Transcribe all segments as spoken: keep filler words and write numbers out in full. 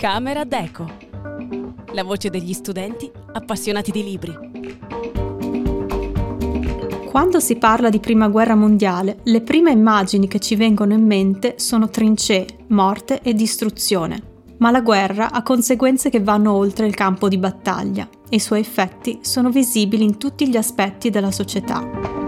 Camera Deco. La voce degli studenti appassionati di libri. Quando si parla di Prima Guerra Mondiale, le prime immagini che ci vengono in mente sono trincee, morte e distruzione. Ma la guerra ha conseguenze che vanno oltre il campo di battaglia e i suoi effetti sono visibili in tutti gli aspetti della società.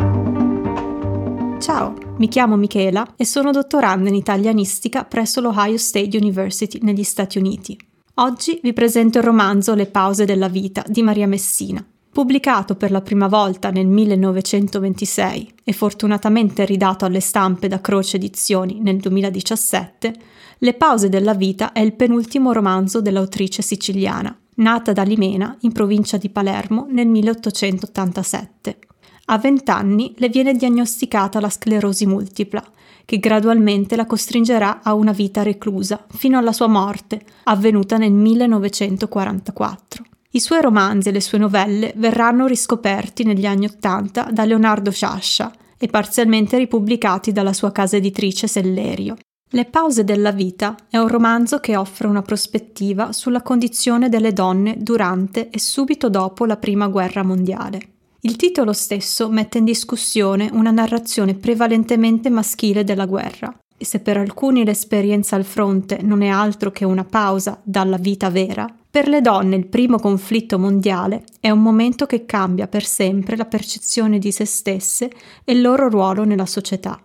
Ciao, mi chiamo Michela e sono dottoranda in italianistica presso l'Ohio State University negli Stati Uniti. Oggi vi presento il romanzo Le pause della vita di Maria Messina. Pubblicato per la prima volta nel millenovecentoventisei e fortunatamente ridato alle stampe da Croce Edizioni nel duemiladiciassette, Le pause della vita è il penultimo romanzo dell'autrice siciliana, nata da Limena, in provincia di Palermo, nel milleottocentottantasette. A vent'anni le viene diagnosticata la sclerosi multipla, che gradualmente la costringerà a una vita reclusa fino alla sua morte, avvenuta nel millenovecentoquarantaquattro. I suoi romanzi e le sue novelle verranno riscoperti negli anni Ottanta da Leonardo Sciascia e parzialmente ripubblicati dalla sua casa editrice Sellerio. Le pause della vita è un romanzo che offre una prospettiva sulla condizione delle donne durante e subito dopo la Prima Guerra Mondiale. Il titolo stesso mette in discussione una narrazione prevalentemente maschile della guerra, e se per alcuni l'esperienza al fronte non è altro che una pausa dalla vita vera, per le donne il primo conflitto mondiale è un momento che cambia per sempre la percezione di se stesse e il loro ruolo nella società.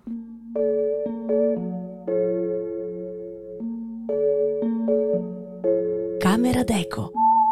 Camera Deco.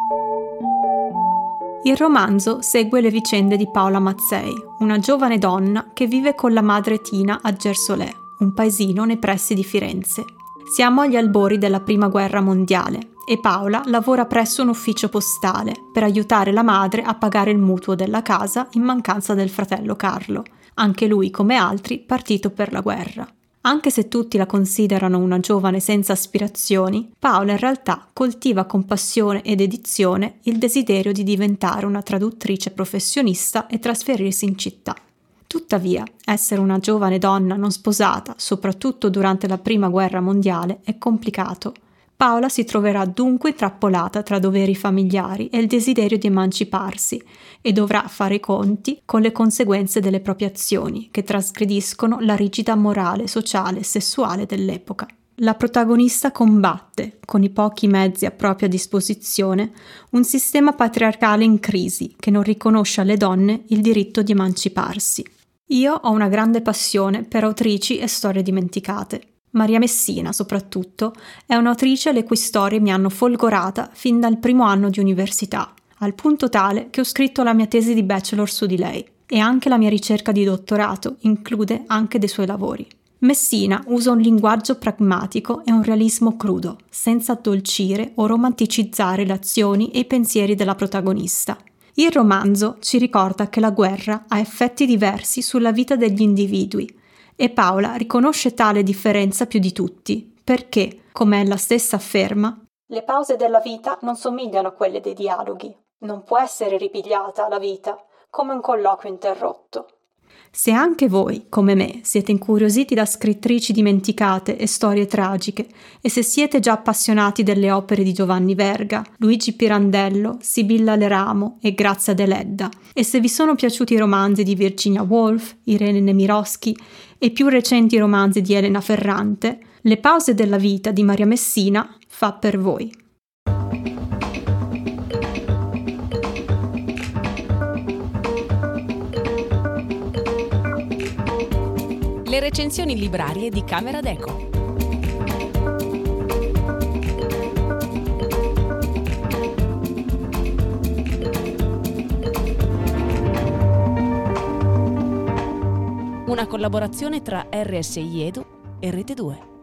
Il romanzo segue le vicende di Paola Mazzei, una giovane donna che vive con la madre Tina a Gersolè, un paesino nei pressi di Firenze. Siamo agli albori della Prima Guerra Mondiale e Paola lavora presso un ufficio postale per aiutare la madre a pagare il mutuo della casa in mancanza del fratello Carlo, anche lui come altri partito per la guerra. Anche se tutti la considerano una giovane senza aspirazioni, Paola in realtà coltiva con passione ed dedizione il desiderio di diventare una traduttrice professionista e trasferirsi in città. Tuttavia, essere una giovane donna non sposata, soprattutto durante la Prima Guerra Mondiale, è complicato. Paola si troverà dunque intrappolata tra doveri familiari e il desiderio di emanciparsi e dovrà fare i conti con le conseguenze delle proprie azioni che trasgrediscono la rigida morale sociale e sessuale dell'epoca. La protagonista combatte, con i pochi mezzi a propria disposizione, un sistema patriarcale in crisi che non riconosce alle donne il diritto di emanciparsi. Io ho una grande passione per autrici e storie dimenticate. Maria Messina, soprattutto, è un'autrice le cui storie mi hanno folgorata fin dal primo anno di università, al punto tale che ho scritto la mia tesi di bachelor su di lei, e anche la mia ricerca di dottorato include anche dei suoi lavori. Messina usa un linguaggio pragmatico e un realismo crudo, senza addolcire o romanticizzare le azioni e i pensieri della protagonista. Il romanzo ci ricorda che la guerra ha effetti diversi sulla vita degli individui, e Paola riconosce tale differenza più di tutti, perché, come ella stessa afferma, le pause della vita non somigliano a quelle dei dialoghi. Non può essere ripigliata la vita come un colloquio interrotto. Se anche voi, come me, siete incuriositi da scrittrici dimenticate e storie tragiche, e se siete già appassionati delle opere di Giovanni Verga, Luigi Pirandello, Sibilla Leramo e Grazia Deledda, e se vi sono piaciuti i romanzi di Virginia Woolf, Irene Nemirovsky e i più recenti romanzi di Elena Ferrante, Le pause della vita di Maria Messina fa per voi. Le recensioni librarie di Camera Deco. Una collaborazione tra R S I Edu e Rete due.